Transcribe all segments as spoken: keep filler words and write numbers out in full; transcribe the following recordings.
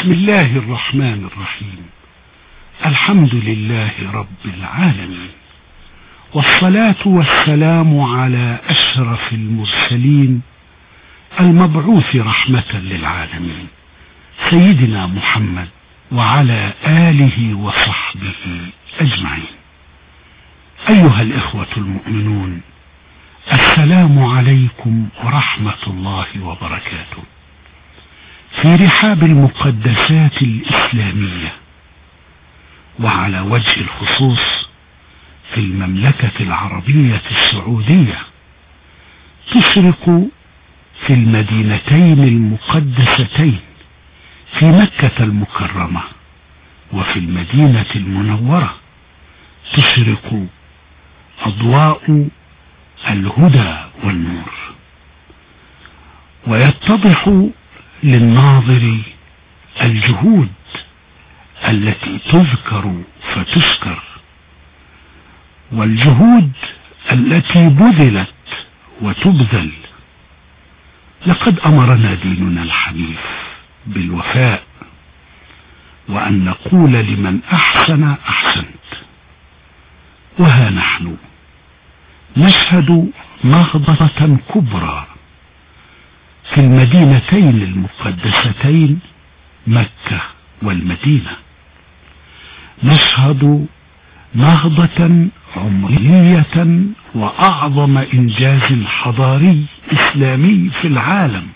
بسم الله الرحمن الرحيم. الحمد لله رب العالمين، والصلاة والسلام على أشرف المرسلين المبعوث رحمة للعالمين سيدنا محمد وعلى آله وصحبه أجمعين. أيها الإخوة المؤمنون، السلام عليكم ورحمة الله وبركاته. في رحاب المقدسات الإسلامية، وعلى وجه الخصوص في المملكة العربية السعودية، تشرق في المدينتين المقدستين في مكة المكرمة وفي المدينة المنورة، تشرق أضواء الهدى والنور، ويتضح للناظر الجهود التي تذكر فتشكر، والجهود التي بذلت وتبذل. لقد أمرنا ديننا الحنيف بالوفاء، وأن نقول لمن أحسن أحسنت. وها نحن نشهد نهضة كبرى في المدينتين المقدستين مكة والمدينة، نشهد نهضة عمرية وأعظم إنجاز حضاري إسلامي في العالم.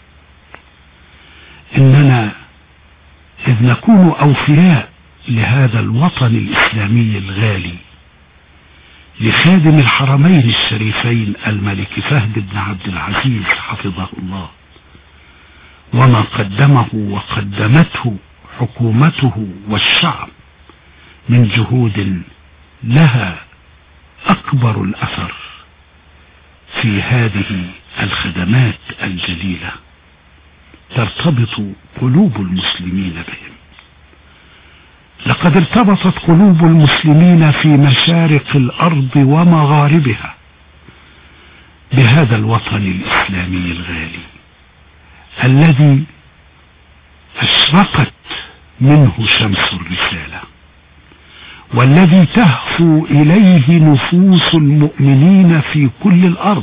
إننا إذ نكون أوفياء لهذا الوطن الإسلامي الغالي، لخادم الحرمين الشريفين الملك فهد بن عبد العزيز حفظه الله، وما قدمه وقدمته حكومته والشعب من جهود لها أكبر الأثر في هذه الخدمات الجليلة، ترتبط قلوب المسلمين بهم. لقد ارتبطت قلوب المسلمين في مشارق الأرض ومغاربها بهذا الوطن الإسلامي الغالي، الذي أشرقت منه شمس الرسالة، والذي تهفو إليه نفوس المؤمنين في كل الأرض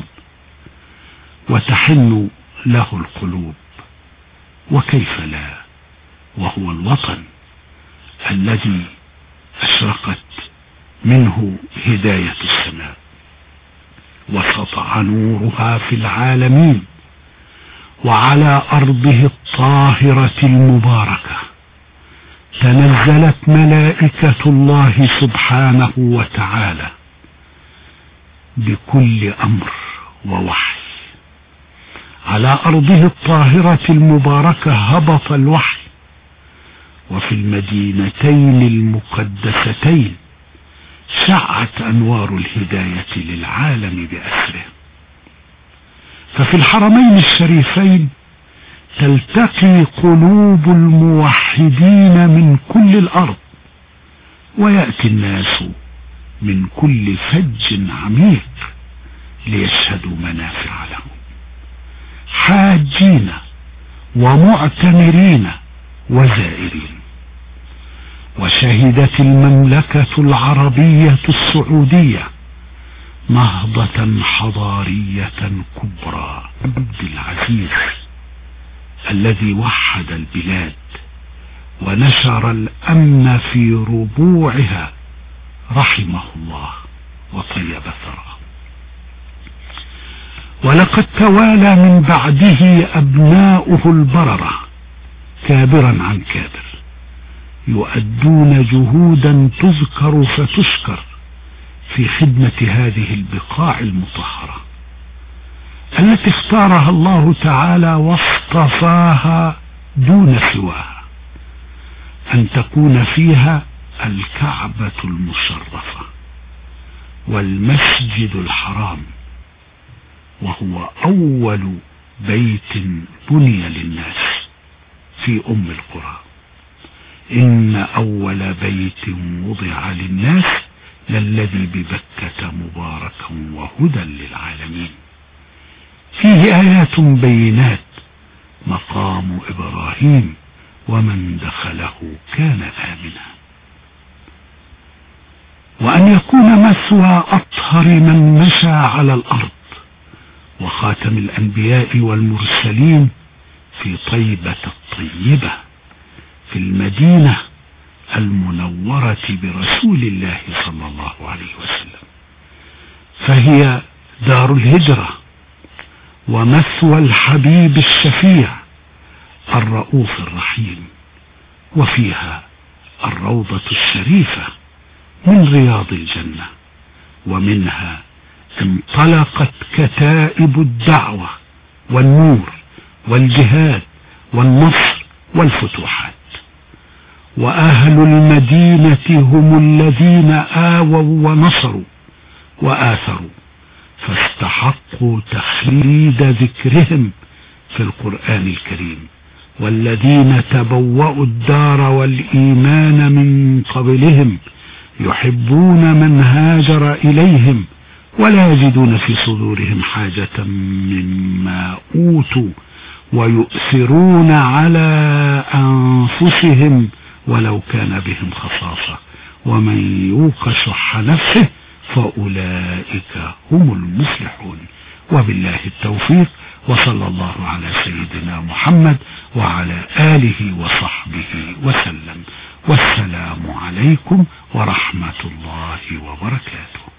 وتحن له القلوب. وكيف لا، وهو الوطن الذي أشرقت منه هداية السماء وسطع نورها في العالمين، وعلى أرضه الطاهرة المباركة تنزلت ملائكة الله سبحانه وتعالى بكل أمر ووحي. على أرضه الطاهرة المباركة هبط الوحي، وفي المدينتين المقدستين شعت أنوار الهداية للعالم بأسره. ففي الحرمين الشريفين تلتقي قلوب الموحدين من كل الأرض، ويأتي الناس من كل فج عميق ليشهدوا منافع لهم، حاجين ومعتمرين وزائرين. وشهدت المملكة العربية السعودية نهضة حضارية كبرى. عبد العزيز الذي وحد البلاد ونشر الأمن في ربوعها رحمه الله وطيب ثراه. ولقد توالى من بعده أبناؤه البررة كابرا عن كابر، يؤدون جهودا تذكر فتشكر في خدمة هذه البقاع المطهرة التي اختارها الله تعالى واصطفاها دون سواها، أن تكون فيها الكعبة المشرفة والمسجد الحرام، وهو أول بيت بني للناس في أم القرى. إن أول بيت وضع للناس للذي ببكة مباركا وهدى للعالمين، فيه آيات بينات مقام إبراهيم ومن دخله كان آمنا، وأن يكون مثوى أطهر من مشى على الأرض وخاتم الأنبياء والمرسلين في طيبة الطيبة في المدينة المنورة برسول الله صلى الله عليه وسلم، فهي دار الهجرة ومثوى الحبيب الشفيع الرؤوف الرحيم، وفيها الروضة الشريفة من رياض الجنة، ومنها انطلقت كتائب الدعوة والنور والجهاد والنصر والفتوحات. وأهل المدينة هم الذين آووا ونصروا وآثروا، فاستحقوا تخليد ذكرهم في القرآن الكريم. والذين تبوأوا الدار والإيمان من قبلهم يحبون من هاجر إليهم ولا يجدون في صدورهم حاجة مما أوتوا ويؤثرون على أنفسهم ولو كان بهم خصاصة ومن يوق شح نفسه فأولئك هم المفلحون. وبالله التوفيق، وصلى الله على سيدنا محمد وعلى آله وصحبه وسلم، والسلام عليكم ورحمة الله وبركاته.